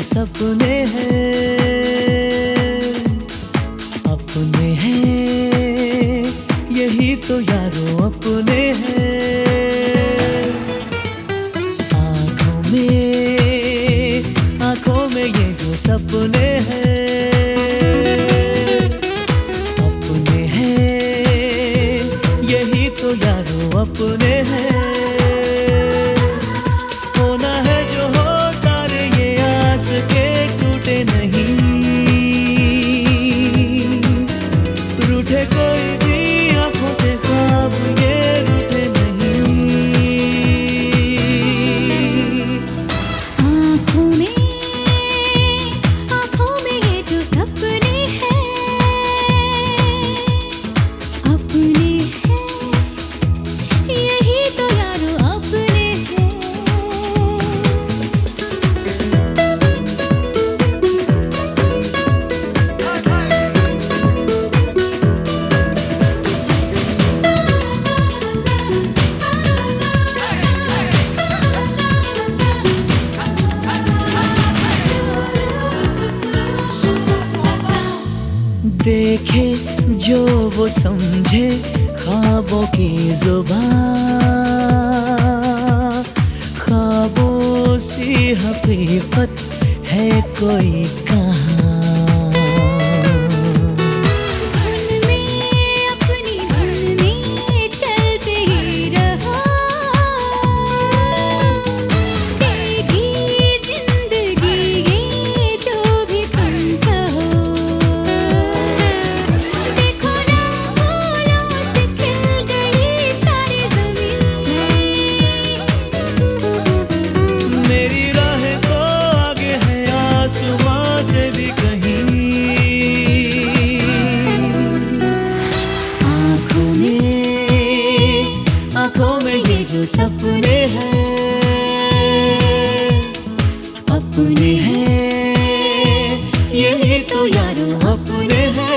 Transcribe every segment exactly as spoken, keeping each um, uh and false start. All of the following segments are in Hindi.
सपने हैं, अपने हैं, यही तो यारों अपने हैं। आँखों में, आँखों में ये जो सपने हैं, अपने हैं, यही तो यारों अपने हैं। कोई भी आंखों से ख्वाब ये रूठे नहीं। आंखों में, आंखों में ये जो सपने हैं, अपने हैं, यही तो यारों अपने हैं। देखे जो वो समझे ख्वाबों की जुबान, ख्वाबों सी हकीकत है कोई कहाँ। जो सपने हैं, अपने हैं, यही तो यारों अपने हैं।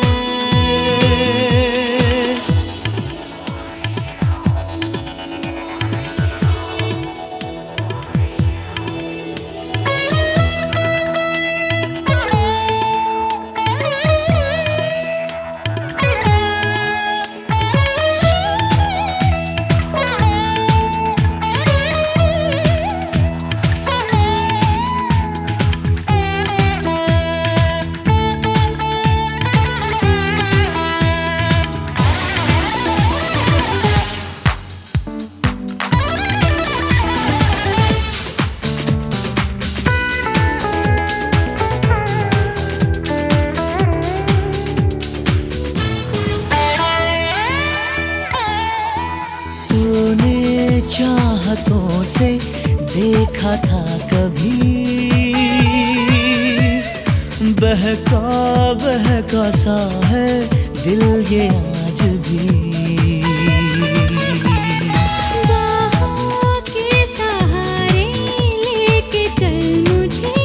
चाहतों से देखा था कभी, बहका बहका सा है दिल ये आज भी। बाहों के सहारे लेके चल मुझे,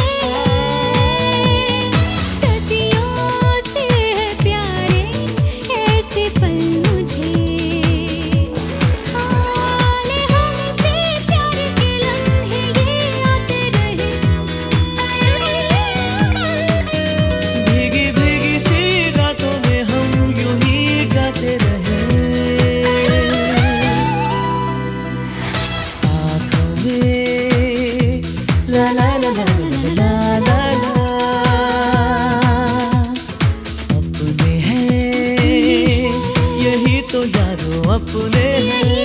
सदियों से है प्यारे ऐसे पल मुझे। अपने हैं, यही तो यारों अपने हैं।